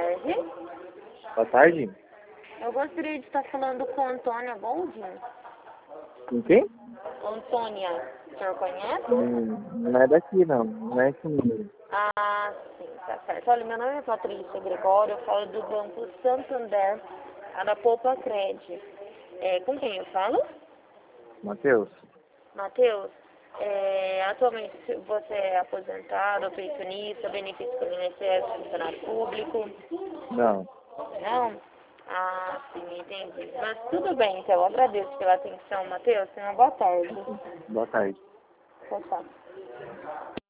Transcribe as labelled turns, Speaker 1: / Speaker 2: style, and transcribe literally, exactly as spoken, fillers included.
Speaker 1: tarde.
Speaker 2: Boa tarde.
Speaker 1: Eu gostaria de estar falando com a Antônia Goldin.
Speaker 2: Com quem?
Speaker 1: Antônia, o senhor conhece?
Speaker 2: Hum, não é daqui, não. Não é esse número.
Speaker 1: Ah, sim, tá certo. Olha, meu nome é Patrícia Gregório, eu falo do Banco Santander, a da Poupa Cred. É, com quem eu falo?
Speaker 2: Matheus?
Speaker 1: Matheus, é, atualmente você é aposentado, pensionista, benefício pelo I N S S, funcionário público?
Speaker 2: Não.
Speaker 1: Não? Ah, sim, entendi. Mas tudo bem, então. Eu agradeço pela atenção, Matheus. Tenha uma boa tarde.
Speaker 2: Boa tarde.
Speaker 1: Tchau, tchau.